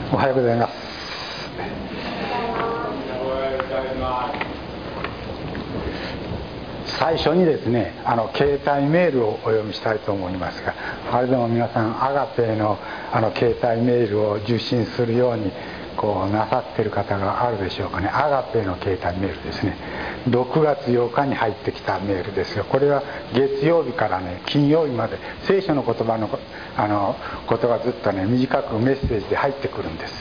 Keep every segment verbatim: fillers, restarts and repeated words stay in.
おはようございます。最初にですね、あの携帯メールをお読みしたいと思いますが、あれでも皆さんアガペのあの携帯メールを受信するようにこうなさっている方があるでしょうかね。アガペの携帯メールですね。ろくがつようかに入ってきたメールですが、これは月曜日からね金曜日まで聖書の言葉のあのことがずっとね短くメッセージで入ってくるんです。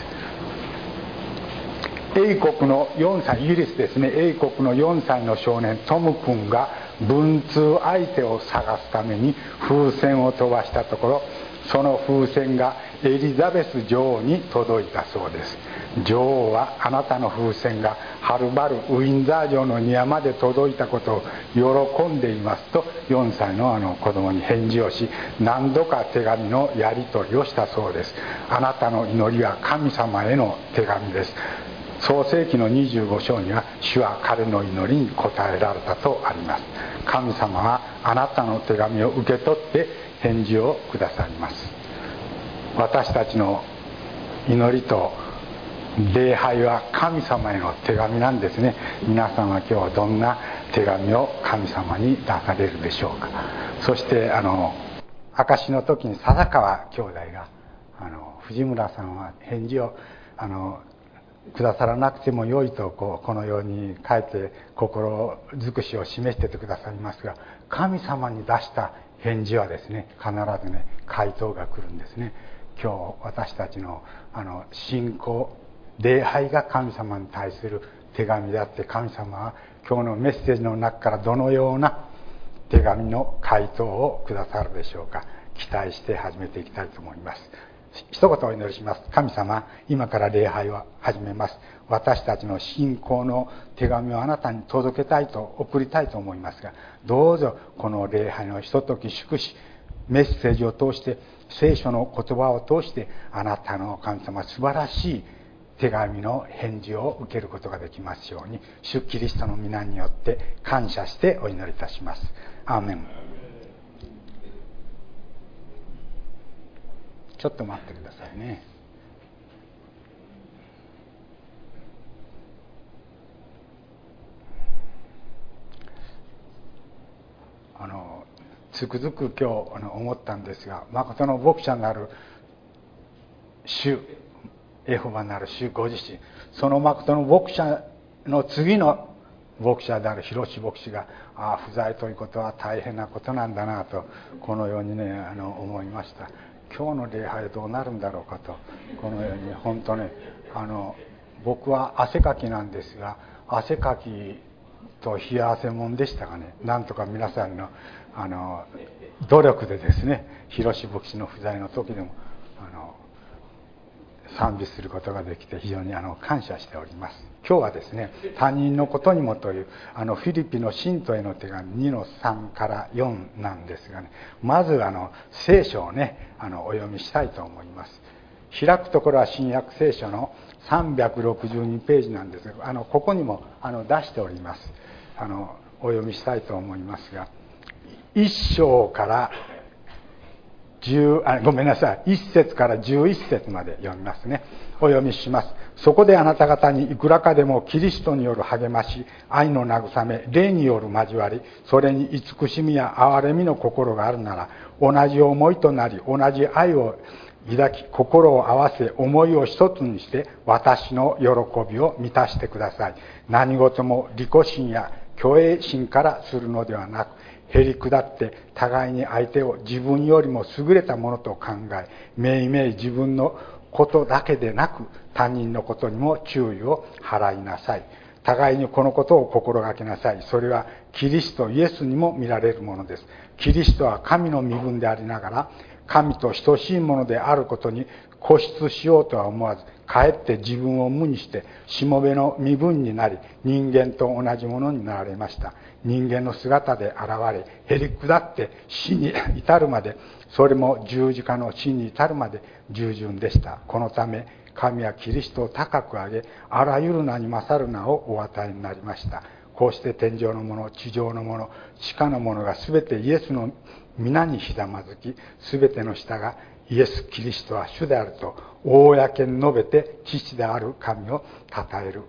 英国のよんさい、イギリスですね、英国のよんさいの少年トム君が文通相手を探すために風船を飛ばしたところ、その風船がエリザベス女王に届いたそうです。女王はあなたの風船がはるばるウィンザー城の庭まで届いたことを喜んでいますとよんさいのあの子供に返事をし、何度か手紙のやり取りをしたそうです。あなたの祈りは神様への手紙です。創世記のにじゅうご章には主は彼の祈りに応えられたとあります。神様はあなたの手紙を受け取って返事をくださいます。私たちの祈りと礼拝は神様への手紙なんですね。皆さんは今日どんな手紙を神様に出されるでしょうか。そしてあの証の時に笹川兄弟があの藤村さんは返事をあのくださらなくても良いと こ, うこのように書いて心尽くしを示しててくださいますが、神様に出した返事はですね必ずね回答が来るんですね。今日私たちのあの信仰礼拝が神様に対する手紙であって、神様は今日のメッセージの中からどのような手紙の回答をくださるでしょうか。期待して始めていきたいと思います。一言お祈りします。神様、今から礼拝を始めます。私たちの信仰の手紙をあなたに届けたいと送りたいと思いますが、どうぞこの礼拝のひととき祝しメッセージを通して聖書の言葉を通してあなたの神様素晴らしい手紙の返事を受けることができますように、主キリストの皆によって感謝してお祈りいたします。アーメン。ちょっと待ってくださいね。あのつくづく今日あの思ったんですが、誠の牧者なる主エホバなる主ご自身、その誠の牧者の次の牧者である広志牧師がああ不在ということは大変なことなんだなとこのようにねあの思いました。今日の礼拝どうなるんだろうかとこのように本当ねあの僕は汗かきなんですが、汗かきと冷や汗もんでしたがね、なんとか皆さんのあの努力でですね広志牧師の不在の時でもあの賛美することができて非常にあの感謝しております。今日はですね他人のことにもというあのフィリピの信徒への手紙 にのさん からよんなんですがね、まずあの聖書をねあのお読みしたいと思います。開くところは新約聖書のさんびゃくろくじゅうにページなんですが、あのここにもあの出しております。あのお読みしたいと思いますが、いっ章からじゅうあごめんなさいいっ節からじゅういっ節まで読みますね。お読みします。そこであなた方にいくらかでもキリストによる励まし、愛の慰め、霊による交わり、それに慈しみや憐れみの心があるなら、同じ思いとなり同じ愛を抱き心を合わせ思いを一つにして私の喜びを満たしてください。何事も利己心や虚栄心からするのではなく、へり下って互いに相手を自分よりも優れたものと考え、めいめい自分のことだけでなく他人のことにも注意を払いなさい。互いにこのことを心がけなさい。それはキリストイエスにも見られるものです。キリストは神の身分でありながら神と等しいものであることに固執しようとは思わず、かえって自分を無にしてしもべの身分になり、人間と同じものになられました。人間の姿で現れ、へり下って死に至るまで、それも十字架の死に至るまで従順でした。このため神はキリストを高く上げ、あらゆる名に勝る名をお与えになりました。こうして天上のもの、地上のもの、地下のものがすべてイエスの皆にひざまずき、すべての舌がイエス・キリストは主であると公に述べて父である神を称える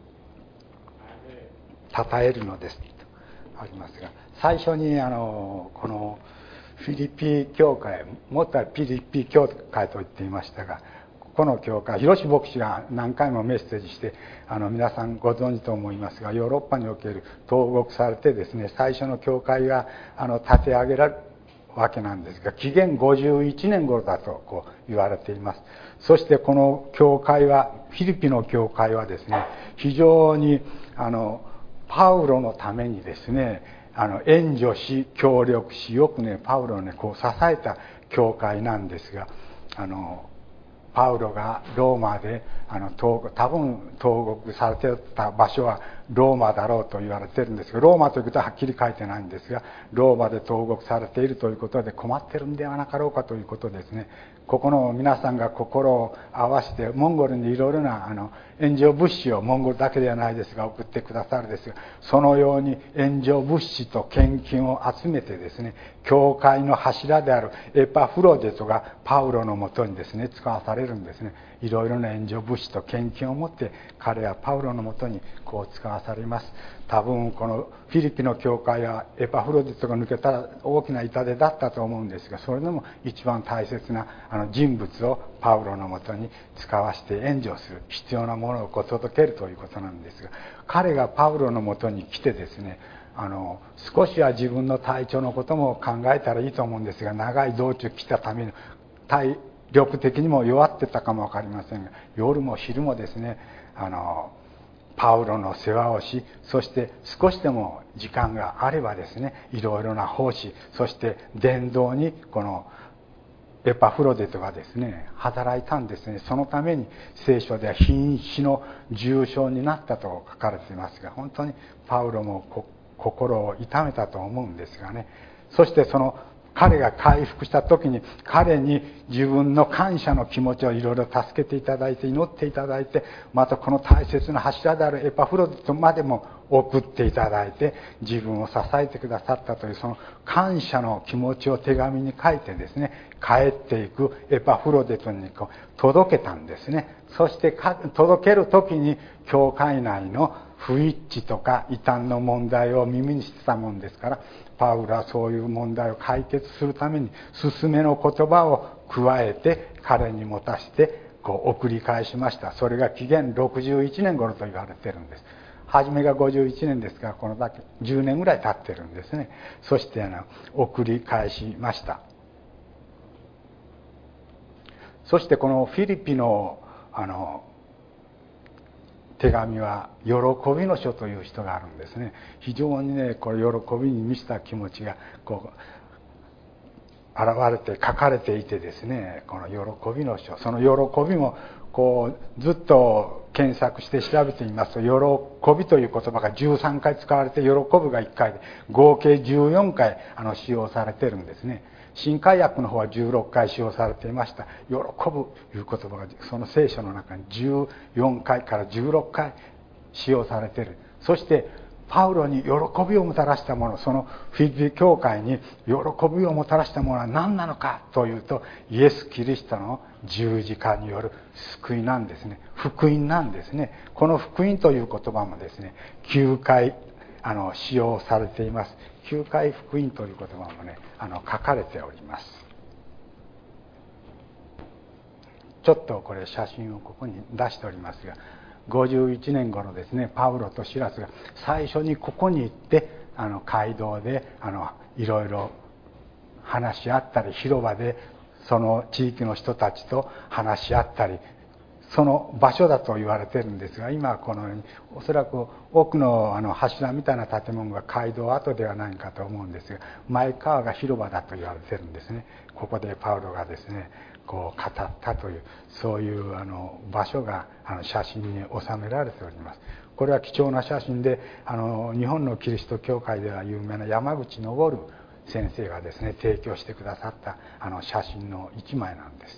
称えるのですとありますが、最初にあのこのフィリピ教会、もっとはフィリピ教会と言っていましたが、この教会、広志牧師が何回もメッセージして、あの皆さんご存知と思いますが、ヨーロッパにおける投獄されてですね、最初の教会があの立て上げられるわけなんですが、紀元ごじゅういちねん頃だとこう言われています。そしてこの教会は、フィリピの教会はですね、非常にあのパウロのためにですね、あの援助し協力し、よくねパウロをねこう支えた教会なんですが、あのパウロがローマであの多分投獄されていた場所はローマだろうと言われているんですが、ローマということははっきり書いてないんですが、ローマで投獄されているということで困ってるんではなかろうかということですね。ここの皆さんが心を合わせてモンゴルにいろいろなあの援助物資を、モンゴルだけではないですが送ってくださるですが、そのように援助物資と献金を集めてですね、教会の柱であるエパフロデトがパウロのもとにですね使わされるんですね。いろいろな援助物資と献金を持って彼はパウロのもとにこう使わされます。多分このフィリピの教会はエパフロディトが抜けたら大きな痛手だったと思うんですが、それでも一番大切なあの人物をパウロのもとに使わせて援助する、必要なものをこう届けるということなんですが、彼がパウロのもとに来てですね、あの少しは自分の体調のことも考えたらいいと思うんですが、長い道中来たために体力的にも弱ってたかも分かりませんが、夜も昼もですねあのパウロの世話をし、そして少しでも時間があればですね、いろいろな奉仕、そして伝道にこのエパフロデトがですね働いたんですね。そのために聖書では瀕死の重傷になったと書かれていますが、本当にパウロも心を痛めたと思うんですがね。そしてその彼が回復した時に彼に自分の感謝の気持ちをいろいろ助けていただいて、祈っていただいて、またこの大切な柱であるエパフロデトまでも送っていただいて自分を支えてくださったという、その感謝の気持ちを手紙に書いてですね、帰っていくエパフロデトにこう届けたんですね。そして届ける時に教会内の不一致とか異端の問題を耳にしてたもんですから、パウロはそういう問題を解決するために勧めの言葉を加えて彼に持たせてこう送り返しました。それが紀元ろくじゅういちねん頃と言われているんです。初めがごじゅういちねんですが、このだけじゅうねんぐらい経ってるんですね。そしてあの送り返しました。そしてこのフィリピのあの手紙は喜びの書という人があるんですね。非常にねこれ喜びに満ちた気持ちがこう現れて書かれていてですね、この喜びの書、その喜びもこうずっと検索して調べてみますと、喜びという言葉がじゅうさんかい使われて、喜ぶがいっかいで合計じゅうよんかいあの使用されているんですね。新海訳の方はじゅうろっかい使用されていました。喜ぶという言葉がその聖書の中にじゅうよんかいからじゅうろっかい使用されている。そしてパウロに喜びをもたらしたもの、そのフィリピ教会に喜びをもたらしたものは何なのかというと、イエス・キリストの十字架による救いなんですね。福音なんですね。この福音という言葉もですねきゅうかいあの使用されています。きゅうかい福音という言葉もねあの書かれております。ちょっとこれ写真をここに出しておりますが、ごじゅういちねん頃ですね、パウロとシラスが最初にここに行ってあの街道であのいろいろ話し合ったり、広場でその地域の人たちと話し合ったり、その場所だと言われているんですが、今はこのようにおそらく奥のあの柱みたいな建物が街道跡ではないかと思うんですが、前川が広場だと言われているんですね。ここでパウロがですねこう語ったという、そういうあの場所があの写真に収められております。これは貴重な写真で、あの日本のキリスト教会では有名な山口昇先生がですね提供してくださったあの写真の一枚なんです。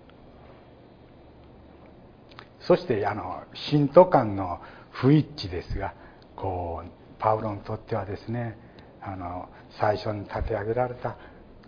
そしてあの信徒間の不一致ですが、こうパウロにとってはですねあの最初に立て上げられた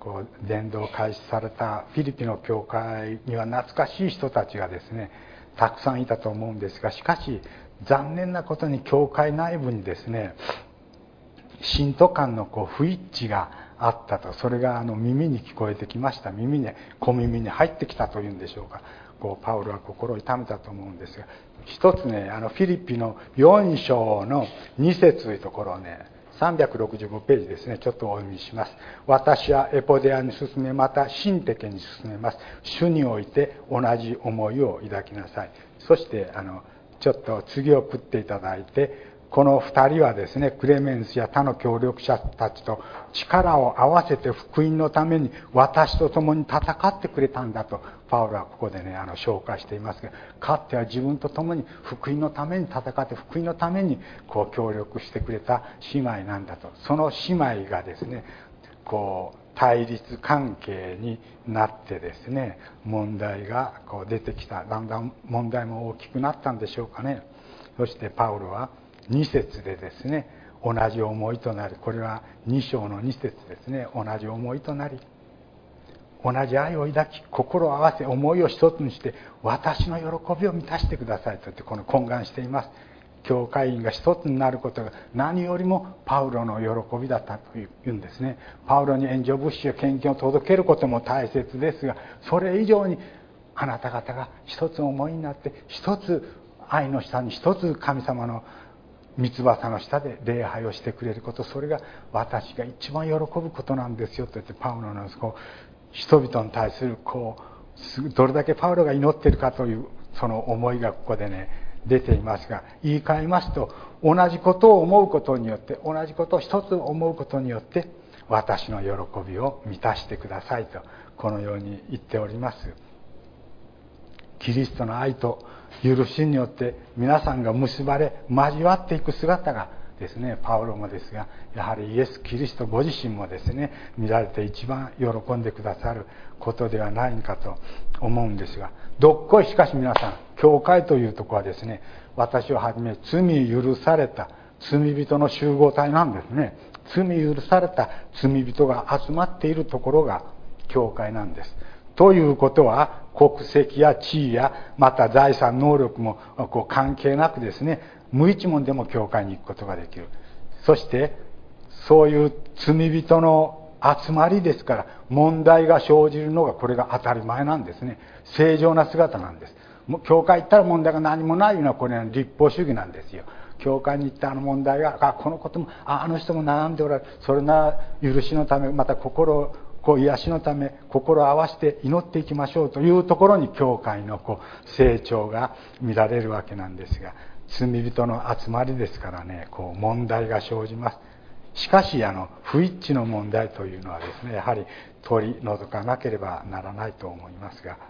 こう伝道開始されたフィリピンの教会には懐かしい人たちがですねたくさんいたと思うんですが、しかし残念なことに教会内部にですね信徒間のこう不一致があったと。それがあの耳に聞こえてきました。耳に小耳に入ってきたというんでしょうか。こうパウロは心を痛めたと思うんですが、一つねあのフィリピのよん章のに節というところをねさんびゃくろくじゅうごページですね、ちょっとお読みします。私はエポデアに進め、またシンテケに進めます。主において同じ思いを抱きなさい。そしてあのちょっと次を食っていただいて、この二人はですねクレメンスや他の協力者たちと力を合わせて福音のために私と共に戦ってくれたんだとパウロはここでねあの紹介していますが、かつては自分と共に福音のために戦って福音のためにこう協力してくれた姉妹なんだと。その姉妹がですねこう対立関係になってですね問題がこう出てきた。だんだん問題も大きくなったんでしょうかね。そしてパウロはに節でですね同じ思いとなり、これはに章のに節ですね、同じ思いとなり同じ愛を抱き心を合わせ思いを一つにして私の喜びを満たしてくださいと言ってこの懇願しています。教会員が一つになることが何よりもパウロの喜びだったというんですね。パウロに援助物資や献金を届けることも大切ですが、それ以上にあなた方が一つ思いになって一つ愛の下に一つ神様の三翼の下で礼拝をしてくれること、それが私が一番喜ぶことなんですよと言って、パウロのこう人々に対するこうどれだけパウロが祈っているかというその思いがここでね出ていますが、言い換えますと同じことを思うことによって同じことを一つ思うことによって私の喜びを満たしてくださいとこのように言っております。キリストの愛と許しによって皆さんが結ばれ交わっていく姿がですね、パウロもですがやはりイエス・キリストご自身もですね見られて一番喜んでくださることではないかと思うんですが、どっこいしかし皆さん教会というところはですね、私をはじめ罪許された罪人の集合体なんですね。罪許された罪人が集まっているところが教会なんです。ということは国籍や地位やまた財産能力もこう関係なくですね無一文でも教会に行くことができる。そしてそういう罪人の集まりですから問題が生じるのがこれが当たり前なんですね。正常な姿なんです。教会行ったら問題が何もないのはこれは立法主義なんですよ。教会に行ったあの問題があこのことも あ, あの人も悩んでおられる、それなら許しのためまた心をこう癒しのため心を合わせて祈っていきましょうというところに教会のこう成長が見られるわけなんですが、罪人の集まりですからねこう問題が生じます。しかしあの不一致の問題というのはですねやはり取り除かなければならないと思いますが、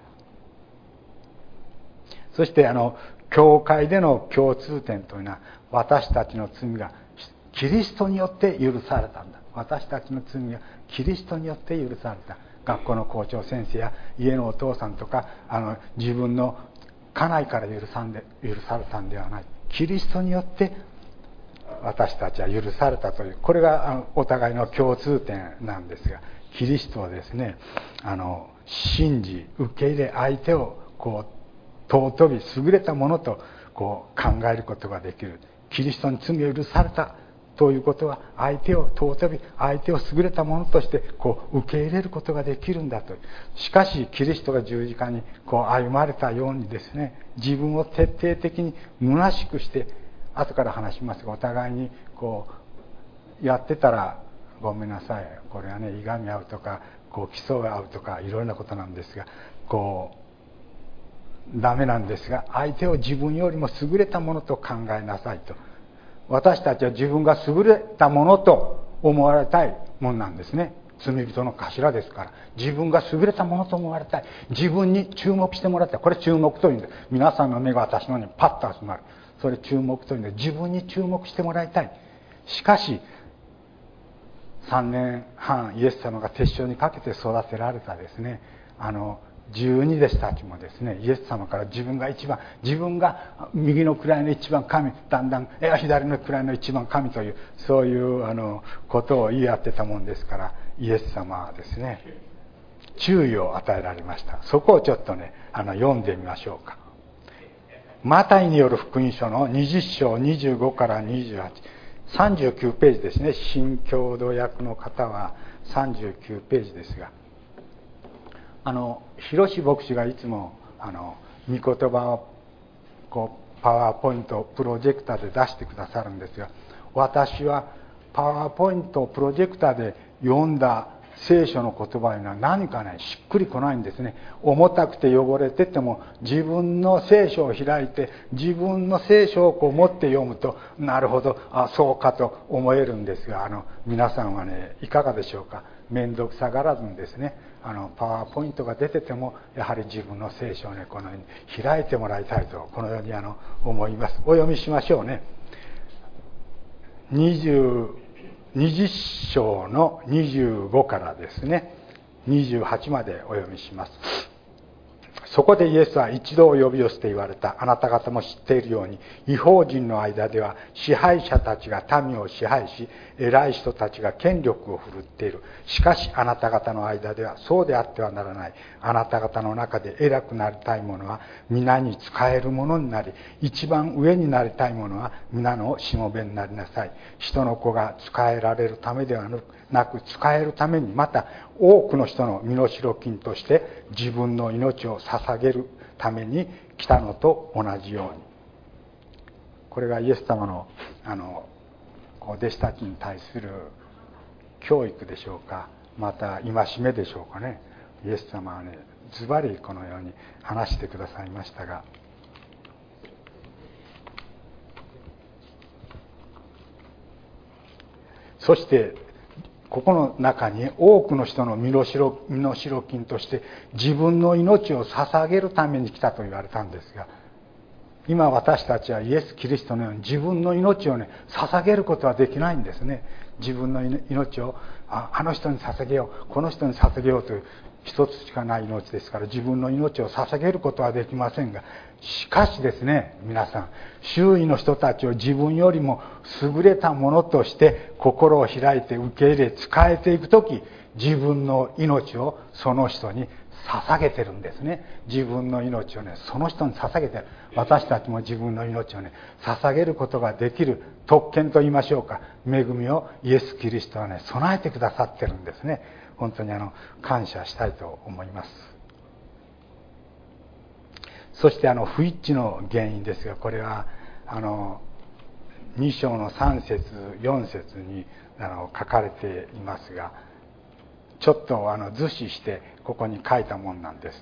そしてあの教会での共通点というのは私たちの罪がキリストによって許されたんだ。私たちの罪がキリストによって許された。学校の校長先生や家のお父さんとかあの自分の家内から許さんで許されたんではない。キリストによって私たちは許されたという、これがあのお互いの共通点なんですが、キリストはですねあの信じ受け入れ相手をこう尊び優れたものとこう考えることができる。キリストに罪を許されたということは相手を尊び相手を優れたものとしてこう受け入れることができるんだと。しかしキリストが十字架にこう歩まれたようにですね、自分を徹底的に虚しくして後から話しますがお互いにこうやってたらごめんなさい、これはねいがみ合うとかこう競い合うとかいろいろなことなんですがこうダメなんですが、相手を自分よりも優れたものと考えなさいと。私たちは自分が優れたものと思われたいものなんですね。罪人の頭ですから自分が優れたものと思われたい、自分に注目してもらいたい。これ注目というんです。皆さんの目が私の方にパッと集まる、それ注目というんで自分に注目してもらいたい。しかしさんねんはんイエス様が手塩にかけて育てられたですねあのじゅうに弟子たちもですねイエス様から自分が一番自分が右の位の一番神、だんだん左の位の一番神というそういうあのことを言い合ってたもんですから、 イエス様はですね、注意を与えられました。そこをちょっとね、あの読んでみましょうか。マタイによる福音書のにじゅっ章にじゅうごからにじゅうはち、さんじゅうきゅうページですね。新共同訳の方はさんじゅうきゅうページですが、あの広志牧師がいつもあの御言葉をこうパワーポイントプロジェクターで出してくださるんですが、私はパワーポイントをプロジェクターで読んだ聖書の言葉には何かね、しっくりこないんですね。重たくて汚れてても、自分の聖書を開いて自分の聖書をこう持って読むと、なるほど、あ、そうかと思えるんですが、あの皆さんはね、いかがでしょうか。面倒くさがらずにですね、あのパワーポイントが出てても、やはり自分の聖書をね、このように開いてもらいたいと、このようにあの思います。お読みしましょうね。にじゅうにじゅっ章のにじゅうごからですね、にじゅうはちまでお読みします。そこでイエスは一度呼び寄せて言われた。あなた方も知っているように、異邦人の間では支配者たちが民を支配し、偉い人たちが権力を振るっている。しかしあなた方の間ではそうであってはならない。あなた方の中で偉くなりたい者は皆に仕える者になり、一番上になりたい者は皆のしもべになりなさい。人の子が仕えられるためではなく、仕えるために、また多くの人の身代金として自分の命を捧げるために来たのと同じように。これがイエス様のあのこう弟子たちに対する教育でしょうか、また戒めでしょうかね。イエス様はね、ズバリこのように話してくださいましたが、そしてここの中に多くの人の身代金として自分の命を捧げるために来たと言われたんですが、今私たちはイエス・キリストのように自分の命をね、捧げることはできないんですね。自分の命を あ, あの人に捧げよう、この人に捧げようという一つしかない命ですから、自分の命を捧げることはできませんが、しかしですね、皆さん、周囲の人たちを自分よりも優れたものとして心を開いて受け入れ仕えていくとき、自分の命をその人に捧げてるんですね。自分の命をね、その人に捧げてる。私たちも自分の命をね、捧げることができる特権と言いましょうか、恵みをイエス・キリストはね、備えてくださってるんですね。本当にあの感謝したいと思います。そしてあの不一致の原因ですが、これはあのに章のさん節よん節にあの書かれていますが、ちょっとあの図示してここに書いたもんなんです。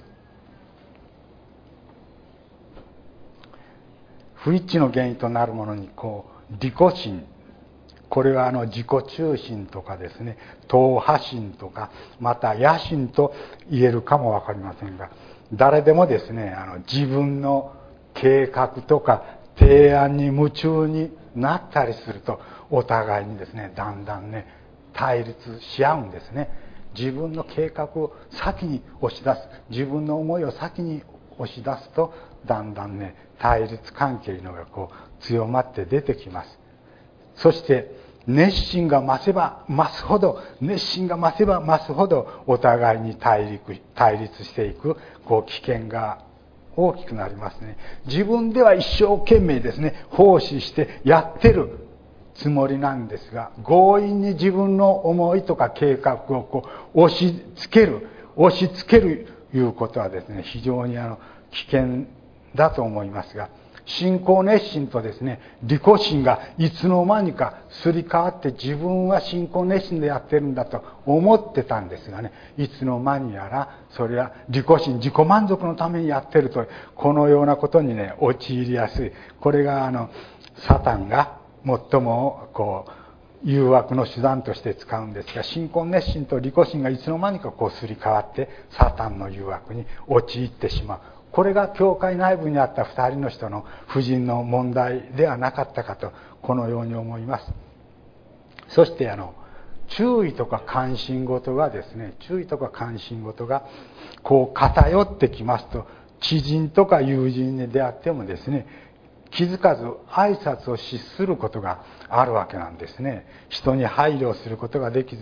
不一致の原因となるものにこう利己心、これはあの自己中心とかですね、党派心とか、また野心と言えるかもわかりませんが、誰でもですね、あの自分の計画とか提案に夢中になったりすると、お互いにですね、だんだんね、対立し合うんですね。自分の計画を先に押し出す、自分の思いを先に押し出すと、だんだんね、対立関係のがこう強まって出てきます。そして熱心が増せば増すほど、熱心が増せば増すほど、お互いに対立、対立していくこう危険が大きくなりますね。自分では一生懸命ですね、奉仕してやってるつもりなんですが、強引に自分の思いとか計画をこう押し付ける、押し付けるいうことはですね、非常にあの危険だと思いますが、信仰熱心とですね、利己心がいつの間にかすり替わって、自分は信仰熱心でやってるんだと思ってたんですがね、いつの間にやらそれは利己心、自己満足のためにやってると、このようなことにね、陥りやすい。これがあのサタンが最もこう誘惑の手段として使うんですが、信仰熱心と利己心がいつの間にかこうすり替わって、サタンの誘惑に陥ってしまう。これが教会内部にあった二人の人の婦人の問題ではなかったかと、このように思います。そしてあの注意とか関心事がですね、注意とか関心事がこう偏ってきますと、知人とか友人に出会ってもですね、気づかず挨拶を失することがあるわけなんですね。人に配慮することができず、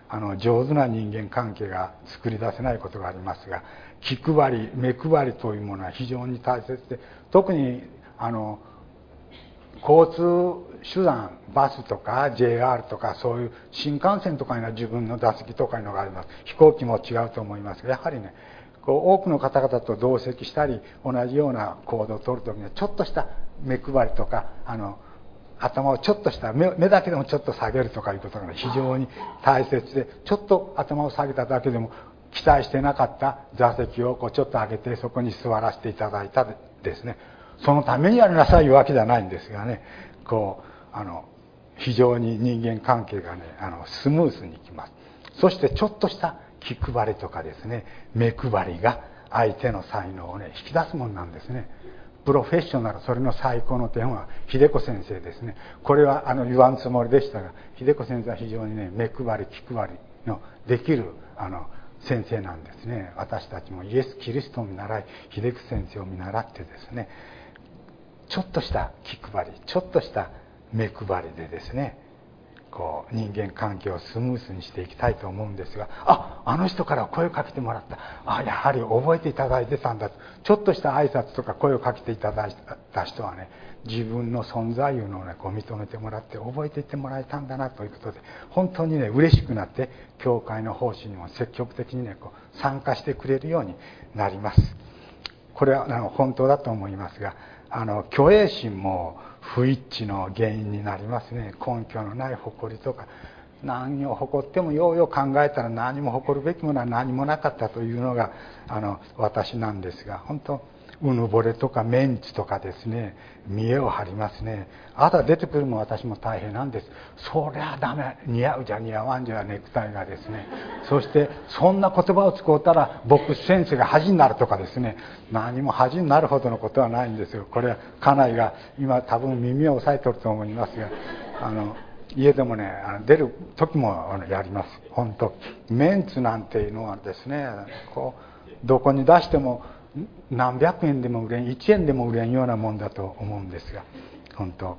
あの上手な人間関係が作り出せないことがありますが、気配り目配りというものは非常に大切で、特にあの交通手段、バスとか ジェイアール とかそういう新幹線とかには自分の座席とかいうのがあります。飛行機も違うと思いますが、やはりね、こう多くの方々と同席したり同じような行動をとるときにはちょっとした目配りとか、あの頭をちょっとした 目, 目だけでもちょっと下げるとかいうことが非常に大切で、ちょっと頭を下げただけでも期待してなかった座席をこうちょっと上げてそこに座らせていただいたですね。そのためにやりなさいいうわけじゃないんですがね、こうあの非常に人間関係がね、あのスムースにいきます。そしてちょっとした気配りとかですね、目配りが相手の才能をね引き出すものなんですね。プロフェッショナル、それの最高の点は秀子先生ですね。これはあの言わんつもりでしたが、秀子先生は非常にね、目配り気配りのできるあの先生なんですね。私たちもイエス・キリストを見習い、秀子先生を見習ってですね、ちょっとした気配り、ちょっとした目配りでですね、こう人間関係をスムースにしていきたいと思うんですが、あ、あの人から声をかけてもらった、あ、やはり覚えていただいてたんだ、ちょっとした挨拶とか声をかけていただいた人はね、自分の存在いうのをねこう認めてもらって覚えていってもらえたんだなということで、本当にね嬉しくなって教会の奉仕にも積極的にねこう参加してくれるようになります。これはあの本当だと思いますが、あの虚栄心も不一致の原因になりますね。根拠のない誇りとか、何を誇ってもようよう考えたら何も誇るべきものは何もなかったというのがあの私なんですが、本当うぬぼれとかメンツとかですね、見栄を張りますね。あとは出てくるも私も大変なんです。そりゃダメ、似合うじゃ似合わんじゃネクタイがですね、そしてそんな言葉を使うたら牧師先生が恥になるとかですね、何も恥になるほどのことはないんですよ。これは家内が今多分耳を押さえておると思いますが、あの家でもね、あの出る時もあのやります。本当メンツなんていうのはですね、こうどこに出しても何百円でも売れん、いちえんでも売れんようなもんだと思うんですが、本当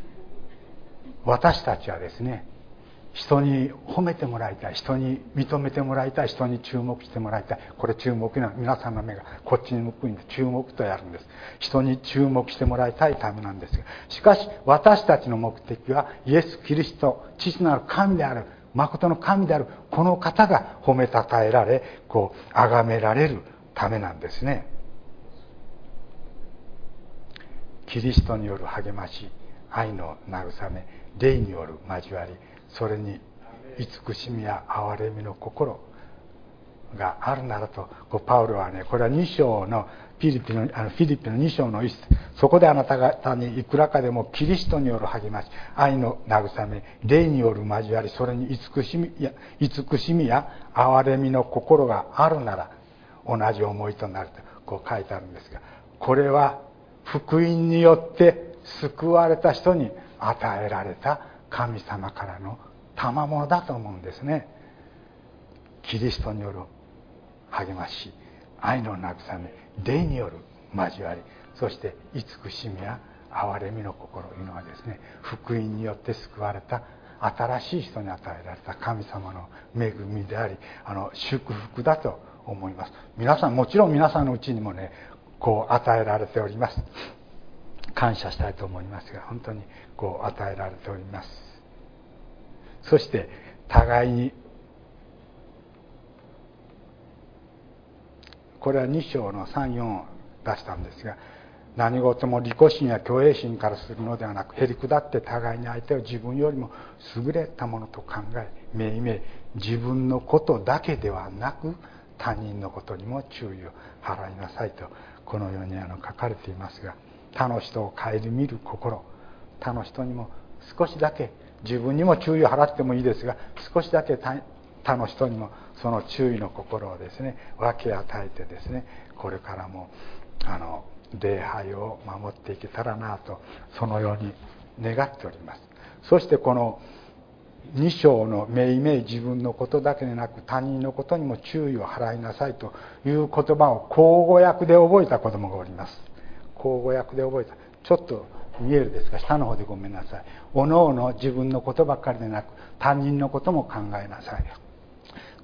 私たちはですね、人に褒めてもらいたい、人に認めてもらいたい、人に注目してもらいたい。これ注目な、皆さんの目がこっちに向くんで注目とやるんです。人に注目してもらいたいためなんですが、しかし私たちの目的はイエス・キリスト、父なる神である、誠の神であるこの方が褒めたたえられ、こう崇められるためなんですね。キリストによる励まし、愛の慰め、霊による交わり、それに慈しみや憐れみの心があるならと、こうパウロはね、これはに章のフィリピのあのフィリピのに章の一節、そこであなた方にいくらかでもキリストによる励まし、愛の慰め、霊による交わり、それに慈しみや慈しみや憐れみの心があるなら同じ思いとなるとこう書いてあるんですが、これは福音によって救われた人に与えられた神様からの賜物だと思うんですね。キリストによる励まし、愛の慰め、霊による交わり、そして慈しみや憐れみの心というのはですね、福音によって救われた新しい人に与えられた神様の恵みであり、あの祝福だと思います。皆さん、もちろん皆さんのうちにもね、こう与えられております。感謝したいと思いますが、本当にこう与えられております。そして互いに、これはに章のさん、よんを出したんですが、何事も利己心や虚栄心からするのではなく、へりくだって互いに相手を自分よりも優れたものと考え、めいめい自分のことだけではなく他人のことにも注意を払いなさいと、このようにあの書かれていますが、他の人を顧みる心、他の人にも少しだけ、自分にも注意を払ってもいいですが、少しだけ 他, 他の人にもその注意の心をですね分け与えてですね、これからもあの礼拝を守っていけたらなと、そのように願っております。そしてこのに章のめいめい自分のことだけでなく他人のことにも注意を払いなさいという言葉を口語訳で覚えた子供がおります。口語訳で覚えた。ちょっと見えるですか、下の方でごめんなさい。おのおの自分のことばっかりでなく他人のことも考えなさい。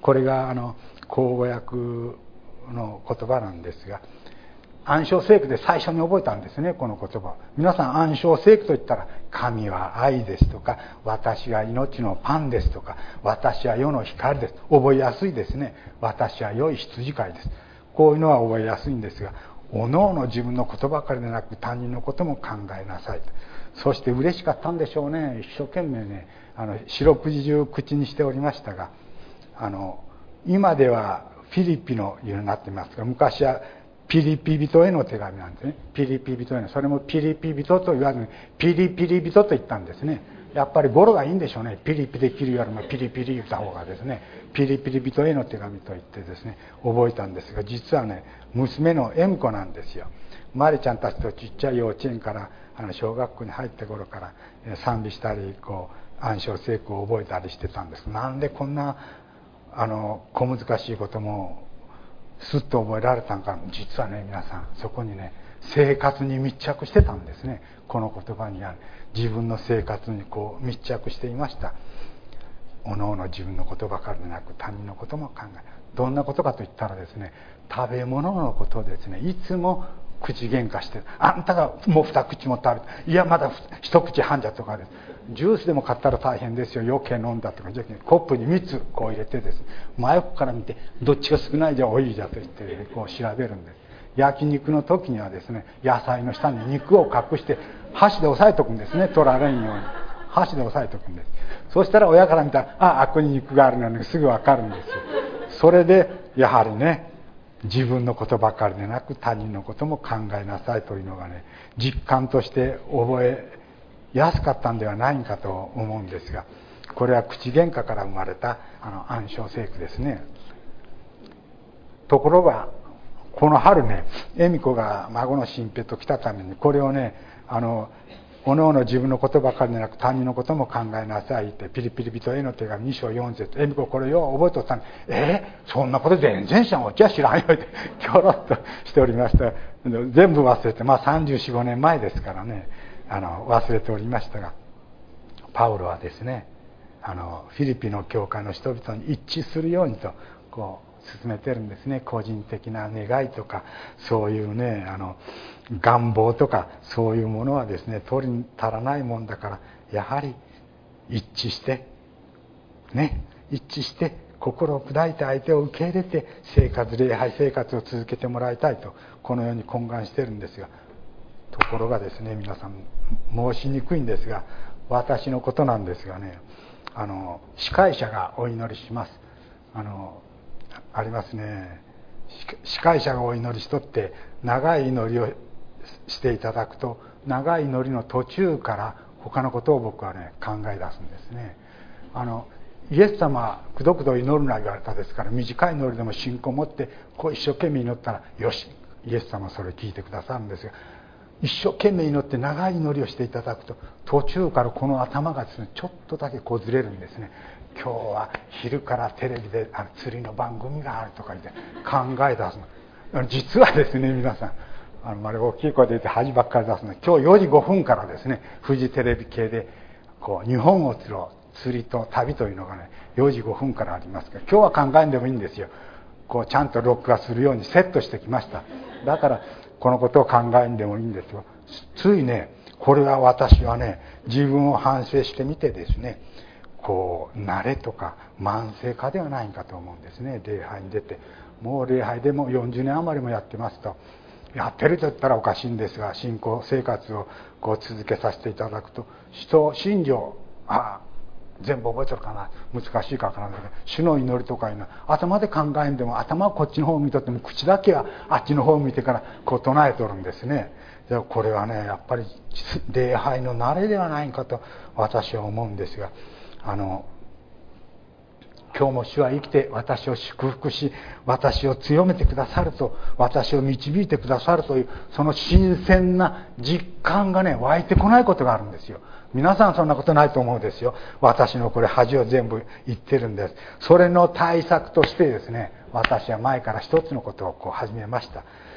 これがあの口語訳の言葉なんですが、暗唱聖句で最初に覚えたんですね、この言葉。皆さん暗唱聖句と言ったら、神は愛ですとか、私が命のパンですとか、私は世の光です。覚えやすいですね。私は良い羊飼いです。こういうのは覚えやすいんですが、おのおの自分のことばかりでなく他人のことも考えなさい。そして嬉しかったんでしょうね。一生懸命ね、あの四六時中口にしておりましたが、あの今ではフィリピのようになっていますが、昔はピリピ人への手紙なんですね。ピリピ人への、それもピリピ人と言わずにピリピリ人と言ったんですね。やっぱり語呂がいいんでしょうね。ピリピリ切るよりもピリピリ言った方がですね、ピリピリ人への手紙と言ってですね、覚えたんですが、実はね、娘のエム子なんですよ。マリちゃんたちとちっちゃい幼稚園からあの小学校に入った頃から賛美したり、こう暗唱聖句を覚えたりしてたんです。なんでこんなあの小難しいこともすっと覚えられたんか。実はね、皆さんそこにね、生活に密着してたんですね。この言葉にある自分の生活にこう密着していました。おのおの自分のことばかりでなく他人のことも考える。どんなことかといったらですね、食べ物のことをですね、いつも口喧嘩してる。あんたがもう二口も食べて、いやまだ一口半じゃとかです。ジュースでも買ったら大変ですよ、余計飲んだとか。じゃコップにみっつこう入れてですね、真横から見てどっちが少ないじゃ多いじゃと言って、ね、こう調べるんです。焼肉の時にはですね、野菜の下に肉を隠して箸で押さえとくんですね、取られんように箸で押さえとくんです。そうしたら親から見たら、ああ、あっこに肉があるのにすぐ分かるんですよ。それでやはりね、自分のことばかりでなく他人のことも考えなさいというのがね、実感として覚えやすかったんではないかと思うんですが、これは口喧嘩から生まれたあの暗唱聖句ですね。ところがこの春ね、恵美子が孫の新平と来たためにこれをね、あのおのおの自分のことばかりでなく他人のことも考えなさいってピリピリ人への手紙に章よん節、恵美子これよう覚えとったのに、えー、そんなこと全然知らん、おっちは知らんよってキョロッとしておりました。全部忘れて、まあさんじゅうよん、ごねんまえですからね、あの忘れておりましたが、パウロはですね、あのフィリピの教会の人々に一致するようにとこう進めてるんですね。個人的な願いとかそういうね、あの願望とかそういうものはですね、取りに足らないもんだから、やはり一致してね、一致して心を砕いて相手を受け入れて生活、礼拝生活を続けてもらいたいと、このように懇願してるんですが、ところがですね、皆さん申しにくいんですが、私のことなんですがね、あの司会者がお祈りします。あのありますね。司会者がお祈りしとって長い祈りをしていただくと、長い祈りの途中から他のことを僕はね考え出すんですね。あのイエス様はくどくど祈るな言われたですから、短い祈りでも信仰を持ってこう一生懸命祈ったらよし、イエス様はそれを聞いてくださるんですが、一生懸命祈って長い祈りをしていただくと途中からこの頭がですねちょっとだけこうずれるんですね。今日は昼からテレビであの釣りの番組があるとか言って考え出すの。実はですね、皆さんあのまり大きい声で言って恥ばっかり出すの。今日よじごふんからですね、フジテレビ系でこう日本を釣ろう、釣りと旅というのがねよじごふんからありますから、今日は考えんでもいいんですよ。こうちゃんと録画するようにセットしてきました。だからこのことを考えんでもいいんですよ。ついね、これは私はね自分を反省してみてですね、こう慣れとか慢性化ではないかと思うんですね。礼拝に出てもう礼拝でもよんじゅうねん余りもやってますと、やってると言ったらおかしいんですが、信仰生活をこう続けさせていただくと、人信条、あ全部覚えてるかな、難しいかわからないけど、主の祈りとかいうのは頭で考えんでも、頭はこっちの方を見とっても口だけはあっちの方を見てからこう唱えとるんですね。でこれはねやっぱり礼拝の慣れではないかと私は思うんですが、あの今日も主は生きて私を祝福し、私を強めてくださると、私を導いてくださるという、その新鮮な実感がね湧いてこないことがあるんですよ。皆さんそんなことないと思うんですよ。私のこれ恥を全部言ってるんです。それの対策としてですね、私は前から一つのことをこう始めました。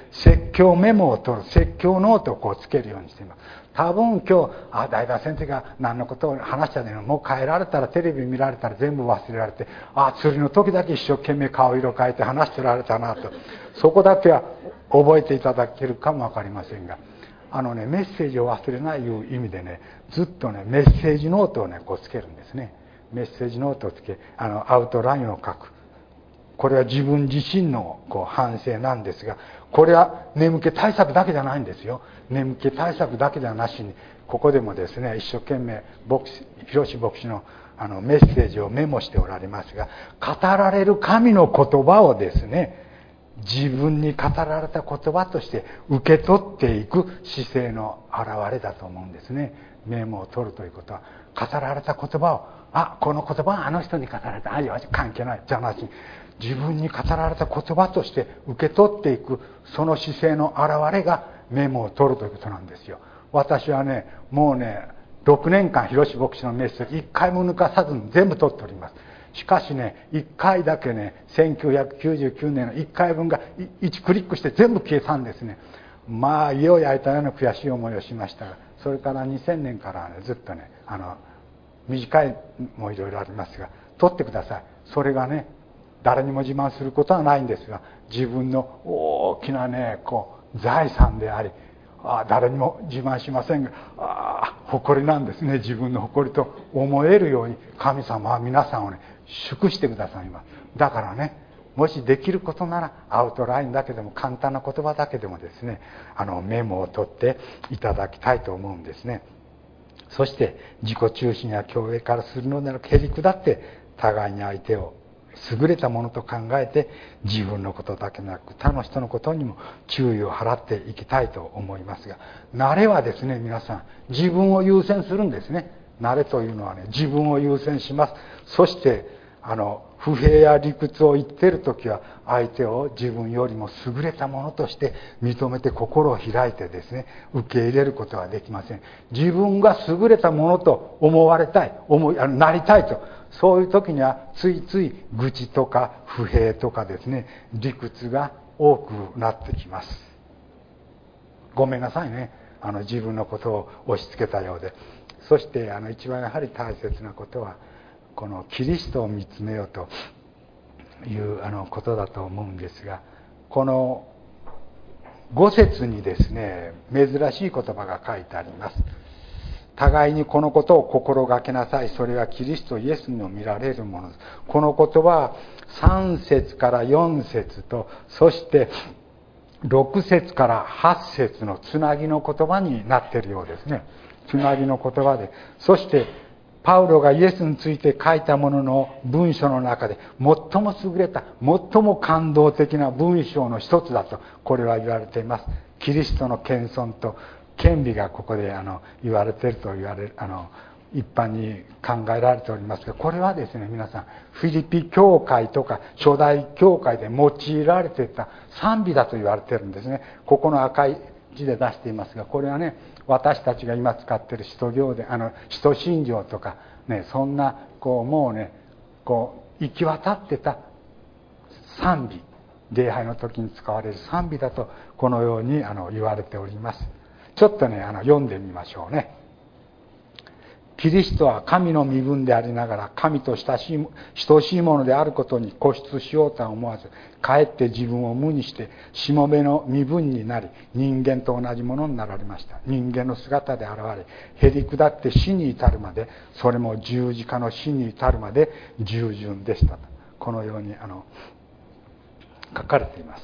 説教メモを取る、説教ノートをこうつけるようにしています。多分今日、あ、大田先生が何のことを話したのに、もう帰られたら、テレビ見られたら全部忘れられて、あ、釣りの時だけ一生懸命顔色変えて話してられたなと、そこだけは覚えていただけるかもわかりませんが、あのね、メッセージを忘れないいう意味でね、ずっとね、メッセージノートをね、こうつけるんですね。メッセージノートをつけ、あの、アウトラインを書く。これは自分自身のこう反省なんですが、これは眠気対策だけじゃないんですよ。眠気対策だけではなしに、ここでもですね、一生懸命牧師、広志牧師のあのメッセージをメモしておられますが、語られる神の言葉をですね、自分に語られた言葉として受け取っていく姿勢の表れだと思うんですね。メモを取るということは、語られた言葉を、あ、この言葉はあの人に語られた、あ、いや関係ない、じゃなし、自分に語られた言葉として受け取っていく、その姿勢の表れがメモを取るということなんですよ。私はね、もうね、ろくねんかん広志牧師のメッセージいっかいも抜かさずに全部取っております。しかしね、いっかいだけね、せんきゅうひゃくきゅうじゅうきゅうねんのいっかいぶんがいちクリックして全部消えたんですね。まあ家を焼いたような悔しい思いをしましたが、それからにせんねんから、ね、ずっとね、あの短いもいろいろありますが、取ってください。それがね、誰にも自慢することはないんですが、自分の大きなね、こう財産であり、あ、誰にも自慢しませんが、あ、誇りなんですね。自分の誇りと思えるように神様は皆さんをね、祝してくださいます。だからね、もしできることならアウトラインだけでも、簡単な言葉だけでもですね、あのメモを取っていただきたいと思うんですね。そして自己中心や共栄からするのなら、へりくだって互いに相手を優れたものと考えて、自分のことだけでなく他の人のことにも注意を払っていきたいと思いますが、慣れはですね、皆さん自分を優先するんですね。慣れというのはね、自分を優先します。そしてあの不平や理屈を言っているときは、相手を自分よりも優れたものとして認めて心を開いてですね、受け入れることはできません。自分が優れたものと思われたい、思い、あのなりたいと、そういう時にはついつい愚痴とか不平とかですね、理屈が多くなってきます。ごめんなさいね、あの自分のことを押し付けたようで。そしてあの一番やはり大切なことは、このキリストを見つめようというあのことだと思うんですが、このご節にですね、珍しい言葉が書いてあります。互いにこのことを心がけなさい。それはキリストイエスの見られるものです。この言葉はさん節からよん節と、そしてろく節からはち節のつなぎの言葉になっているようですね。つなぎの言葉で、そしてパウロがイエスについて書いたものの文章の中で最も優れた、最も感動的な文章の一つだと、これは言われています。キリストの謙遜と謙卑がここであの言われていると言われる、あの一般に考えられておりますが、これはですね、皆さんフィリピ教会とか初代教会で用いられていた賛美だと言われているんですね。ここの赤い字で出していますが、これはね、私たちが今使っている使徒行伝、あの使徒信条とかね、そんなこうもうね、こう行き渡ってた賛美、礼拝の時に使われる賛美だと、このようにあの言われております。ちょっとね、あの読んでみましょうね。キリストは神の身分でありながら、神と親しい、等しいものであることに固執しようとは思わず、かえって自分を無にして、しもべの身分になり、人間と同じものになられました。人間の姿で現れ、へり下って死に至るまで、それも十字架の死に至るまで従順でしたと。このようにあの書かれています。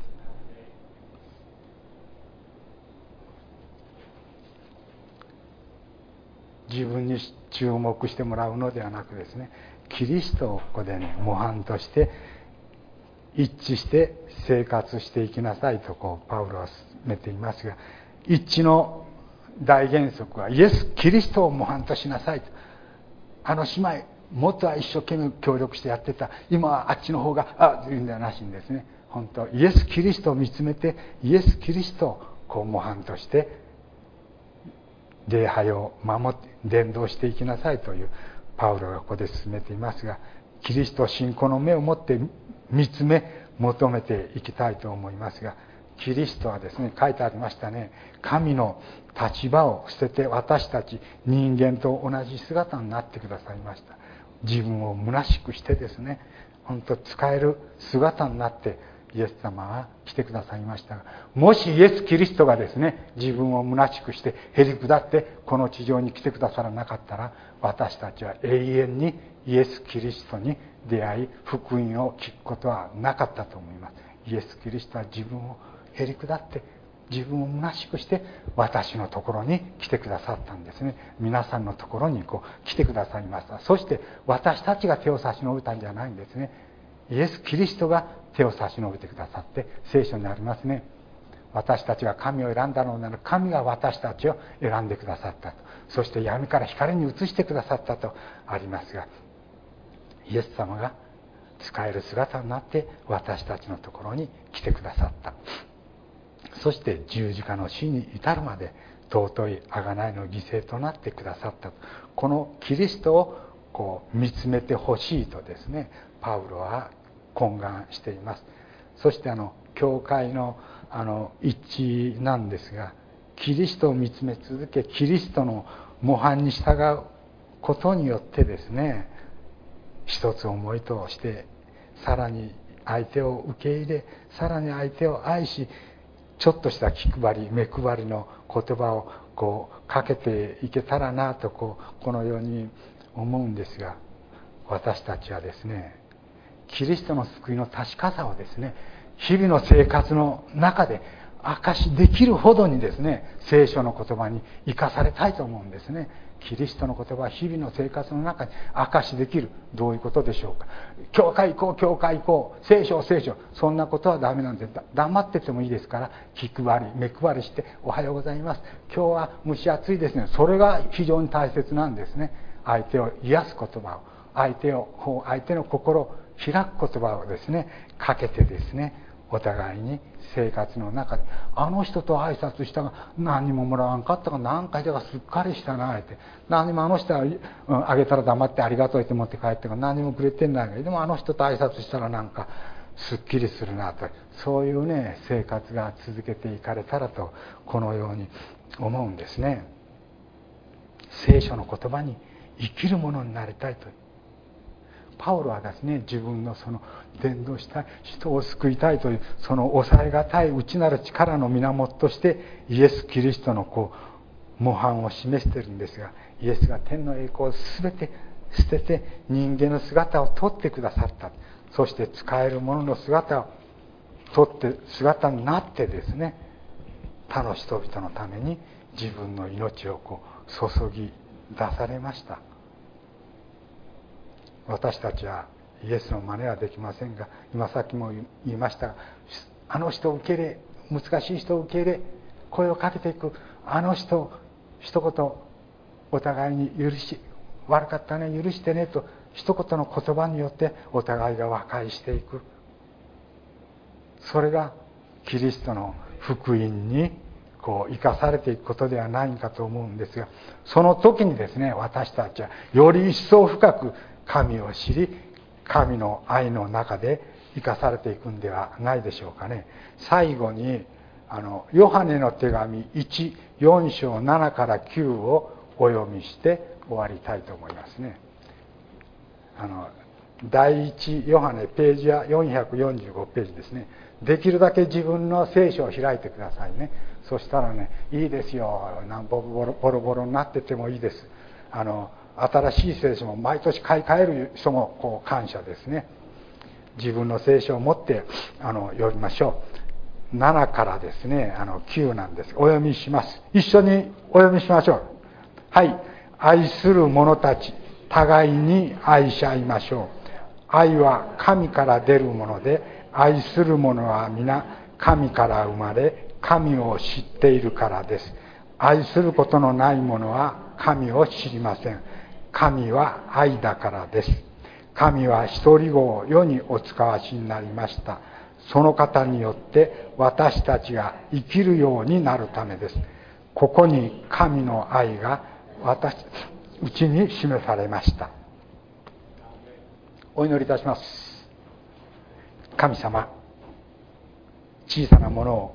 自分に注目してもらうのではなくですね、キリストをここでね、模範として一致して生活していきなさいと、こうパウロは進めていますが、一致の大原則はイエス・キリストを模範としなさいと。あの姉妹、元は一生懸命協力してやってた、今はあっちの方があというんではなしにですね、本当イエス・キリストを見つめて、イエス・キリストをこう模範として礼拝を守って伝道していきなさいというパウロがここで進めていますが、キリスト信仰の目を持って見つめ求めていきたいと思いますが、 キリストはですね、書いてありましたね、神の立場を捨てて私たち人間と同じ姿になってくださいました。自分を虚しくしてですね、本当使える姿になってイエス様は来てくださいましたが、もしイエス・キリストがですね、自分を虚しくしてへり下ってこの地上に来てくださらなかったら、私たちは永遠にイエス・キリストに出会い福音を聞くことはなかったと思います。イエス・キリストは自分をへり下って自分を虚しくして私のところに来てくださったんですね。皆さんのところにこう来てくださいました。そして私たちが手を差し伸べたんじゃないんですね。イエス・キリストが手を差し伸べてくださって、聖書にありますね、私たちが神を選んだのなら神が私たちを選んでくださったと、そして闇から光に移してくださったとありますが、イエス様が使える姿になって私たちのところに来てくださった。そして十字架の死に至るまで尊い贖いの犠牲となってくださったと。このキリストをこう見つめてほしいとですね、パウロは懇願しています。そしてあの教会のあの一致なんですが、キリストを見つめ続け、キリストの模範に従うことによってですね、一つ思いとしてさらに相手を受け入れ、さらに相手を愛し、ちょっとした気配り目配りの言葉をこうかけていけたらなとこうこのように思うんですが、私たちはですね、キリストの救いの確かさをですね、日々の生活の中で証しできるほどにですね、聖書の言葉に生かされたいと思うんですね。キリストの言葉は日々の生活の中に証しできる。どういうことでしょうか。教会行こう教会行こう、聖書聖書、そんなことはダメなんで、黙っててもいいですから、気配り目配りして、おはようございます、今日は蒸し暑いですね、それが非常に大切なんですね。相手を癒す言葉を、相手を相手の心を開く言葉をですねかけてですね、お互いに生活の中で、あの人と挨拶したが何にももらわんかったが何回だかすっかりしたなって、何もあの人は、うん、あげたら黙ってありがとうって持って帰ってが何もくれてんないけど、でもあの人と挨拶したらなんかすっきりするなと、そういうね生活が続けていかれたらと、このように思うんですね。聖書の言葉に生きるものになりたいと。パウロはですね、自分のその伝道したい、人を救いたいというその抑えがたい内なる力の源としてイエス・キリストのこう模範を示しているんですが、イエスが天の栄光を全て捨てて人間の姿を取ってくださった。そして使えるものの姿を取って姿になってですね、他の人々のために自分の命をこう注ぎ出されました。私たちはイエスの真似はできませんが、今さっきも言いましたが、あの人を受け入れ、難しい人を受け入れ、声をかけていく、あの人一言お互いに許し、悪かったね、許してねと一言の言葉によってお互いが和解していく。それがキリストの福音にこう生かされていくことではないかと思うんですが、その時にですね、私たちはより一層深く神を知り、神の愛の中で生かされていくんではないでしょうかね。最後にあのヨハネの手紙いち、よん章ななからきゅうをお読みして終わりたいと思いますね。あの第一ヨハネページはよんひゃくよんじゅうごページですね。できるだけ自分の聖書を開いてくださいね。そしたらね、いいですよ、なんぼボロボロボロになっててもいいです。あの新しい聖書も毎年買い替える人もこう感謝ですね。自分の聖書を持ってあの読みましょう。ななからですね、あのきゅうなんです。お読みします。一緒にお読みしましょう。はい。愛する者たち、互いに愛し合いましょう。愛は神から出るもので、愛する者は皆神から生まれ、神を知っているからです。愛することのない者は神を知りません。神は愛だからです。神は一人子を世にお使わしになりました。その方によって私たちが生きるようになるためです。ここに神の愛が私うちに示されました。お祈りいたします。神様、小さなものを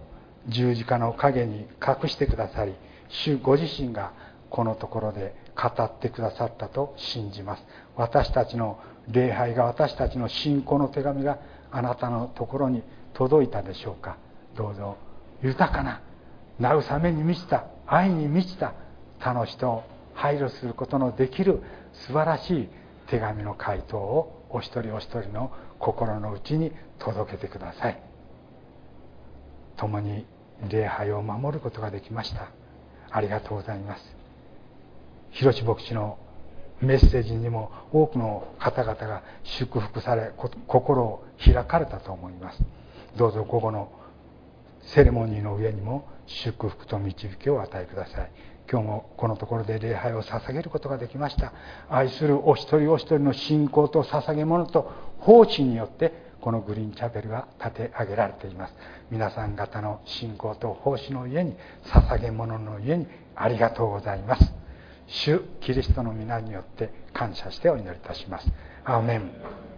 十字架の陰に隠してくださり、主ご自身がこのところで語ってくださったと信じます。私たちの礼拝が、私たちの信仰の手紙があなたのところに届いたでしょうか。どうぞ豊かな慰めに満ちた、愛に満ちた、他の人を配慮することのできる素晴らしい手紙の回答をお一人お一人の心の内に届けてください。共に礼拝を守ることができました。ありがとうございます。広志牧師のメッセージにも多くの方々が祝福され、心を開かれたと思います。どうぞ午後のセレモニーの上にも祝福と導きをお与えください。今日もこのところで礼拝を捧げることができました。愛するお一人お一人の信仰と捧げ物と奉仕によってこのグリーンチャペルが建て上げられています。皆さん方の信仰と奉仕の家に、捧げ物の家にありがとうございます。主キリストの皆によって感謝してお祈りいたします。アーメン。